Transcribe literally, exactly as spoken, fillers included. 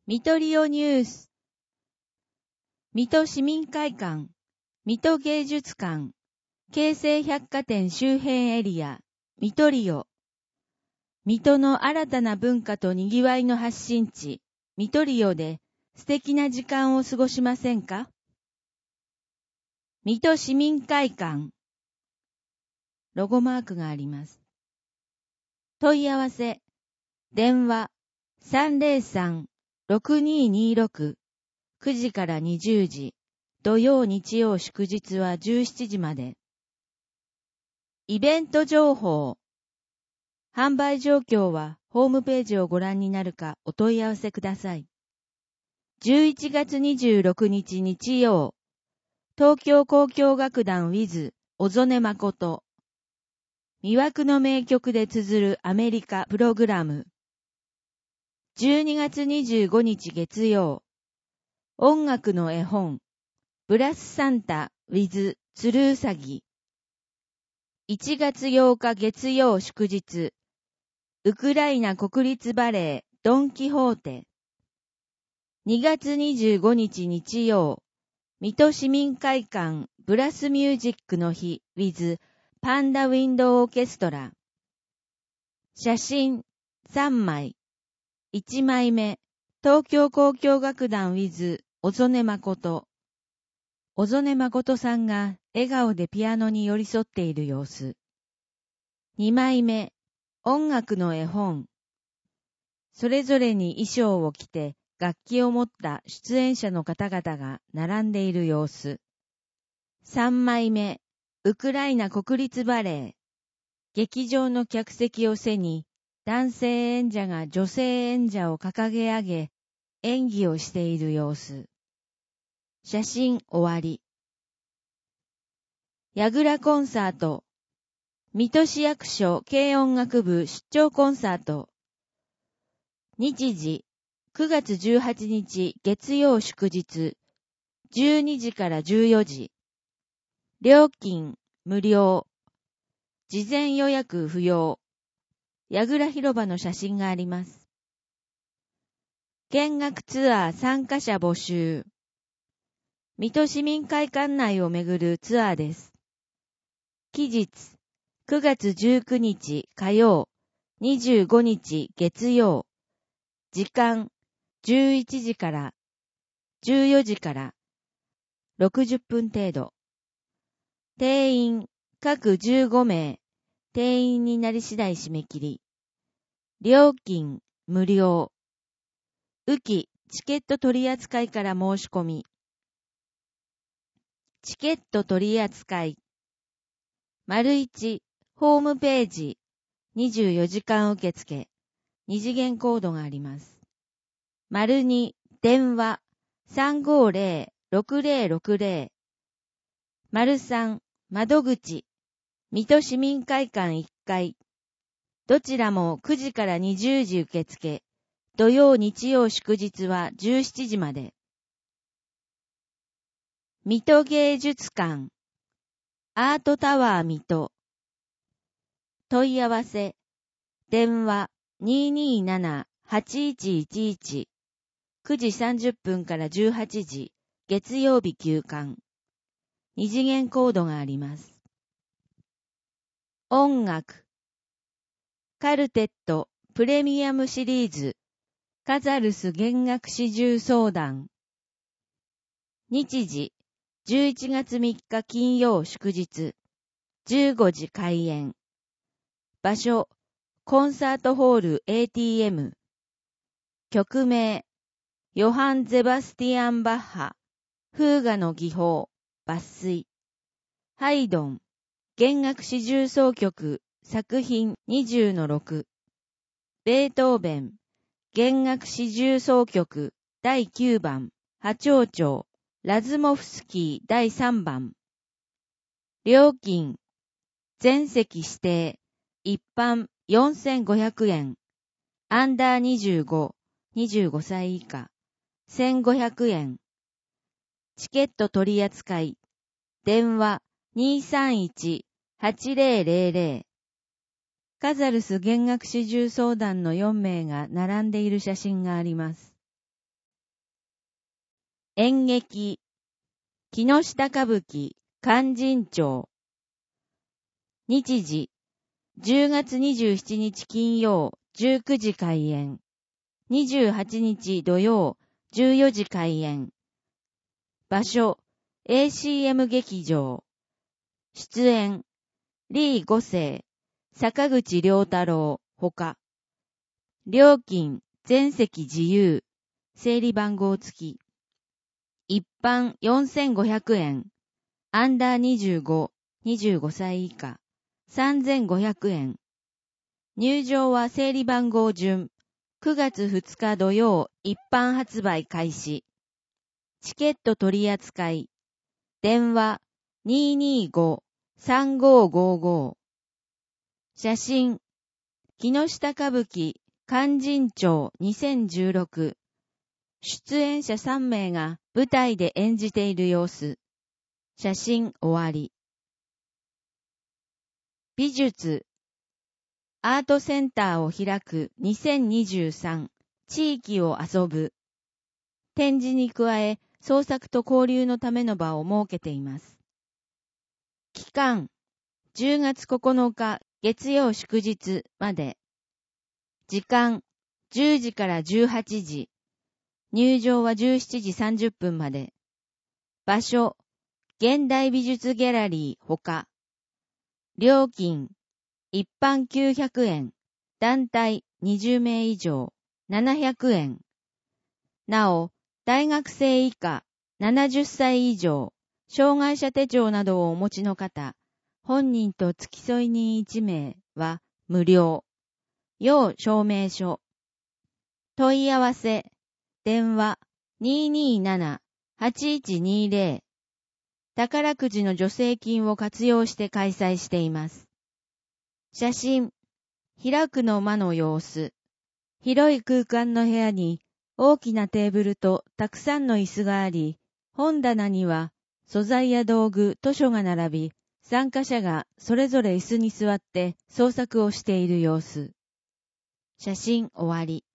水戸リオニュース。水戸市民会館、水戸芸術館、京成百貨店周辺エリア、水戸リオ。水戸の新たな文化と賑わいの発信地、水戸リオで素敵な時間を過ごしませんか？水戸市民会館。ロゴマークがあります。問い合わせ、電話 さんぜろさん ろくにーにーろく くじからにじゅうじ、土曜日曜祝日はじゅうしちじまで。イベント情報。販売状況はホームページをご覧になるかお問い合わせください。じゅういちがつにじゅうろくにち日曜、東京交響楽団 with 小曽根誠。魅惑の名曲で綴るアメリカプログラム。じゅうにがつにじゅうごにち月曜、音楽の絵本、ブラスサンタ with つるうさぎ。いちがつようか月曜祝日、ウクライナ国立バレエドンキホーテ。にがつにじゅうごにち日曜、水戸市民会館ブラスミュージックの日 with パンダウィンドウオーケストラ。写真さんまい。いちまいめ、東京交響楽団 with 小曽根誠。小曽根誠さんが笑顔でピアノに寄り添っている様子。にまいめ、音楽の絵本。それぞれに衣装を着て楽器を持った出演者の方々が並んでいる様子。さんまいめ、ウクライナ国立バレエ。劇場の客席を背に、男性演者が女性演者を掲げ上げ、演技をしている様子。写真終わり。矢倉コンサート。水戸市役所軽音楽部出張コンサート。日時、くがつじゅうはちにち月曜祝日、じゅうにじからじゅうよじ。料金、無料。事前予約不要。矢倉広場の写真があります。見学ツアー参加者募集。水戸市民会館内を巡るツアーです。期日、くがつじゅうくにち火曜、にじゅうごにち月曜。時間、じゅういちじからじゅうよじからろくじゅっぷん程度。定員、各じゅうごめい。定員になり次第締め切り。料金、無料。雨季、チケット取扱いから申し込み。チケット取扱い。丸一、ホームページ、にじゅうよじかん受付、二次元コードがあります。丸二、電話、さんごーぜろ ろくぜろろくぜろ。丸三、窓口、水戸市民会館いっかい。どちらもくじからにじゅうじ受付。土曜日曜祝日はじゅうしちじまで。水戸芸術館。アートタワー水戸。問い合わせ。電話 にーにーなな はちいちいちいち。くじさんじゅっぷんからじゅうはちじ。月曜日休館。二次元コードがあります。音楽。カルテットプレミアムシリーズ。カザルス弦楽四重奏団。日時、じゅういちがつみっか金曜祝日、じゅうごじ開演。場所、コンサートホール エーティーエム。曲名、ヨハン・ゼバスティアン・バッハ、フーガの技法、抜粋。ハイドン、弦楽四重奏曲、作品 にじゅうのろく。ベートーベン、弦楽四重奏曲だいきゅうばん、波長長、ラズモフスキーだいさんばん。料金、全席指定、一般よんせんごひゃくえん、アンダーにじゅうご、にじゅうごさい以下、せんごひゃくえん。チケット取扱い、電話 にーさんいち はちぜろぜろぜろ。カザルス弦楽四重奏団のよんめいが並んでいる写真があります。 演劇、木下歌舞伎、勧進帳。日時、じゅうがつにじゅうしちにち金曜、じゅうくじ開演。にじゅうはちにち土曜、じゅうよじ開演。場所、エーシーエム 劇場。出演、李五世、坂口良太郎、ほか。料金、全席自由、整理番号付き。一般よんせんごひゃくえん。アンダーにじゅうご、にじゅうごさい以下、さんぜんごひゃくえん。入場は整理番号順、くがつふつか土曜、一般発売開始。チケット取り扱い。電話 にーにーご、さんごーごーごー。写真、木下歌舞伎、勧進帳にせんじゅうろく。出演者さんめいが舞台で演じている様子。写真終わり。美術、アートセンターを開くにせんにじゅうさん、地域を遊ぶ。展示に加え、創作と交流のための場を設けています。期間、じゅうがつここのか月曜祝日まで。時間、じゅうじからじゅうはちじ。入場はじゅうしちじさんじゅっぷんまで。場所、現代美術ギャラリーほか。料金、一般きゅうひゃくえん、団体にじゅうめい以上、ななひゃくえん。なお、大学生以下、ななじゅっさい以上、障害者手帳などをお持ちの方、本人と付き添い人いちめいは無料。要証明書。問い合わせ、電話 にーにーなな、はちいちにーぜろ。宝くじの助成金を活用して開催しています。写真、開くの間の様子。広い空間の部屋に大きなテーブルとたくさんの椅子があり、本棚には素材や道具、図書が並び、参加者がそれぞれ椅子に座って創作をしている様子。写真終わり。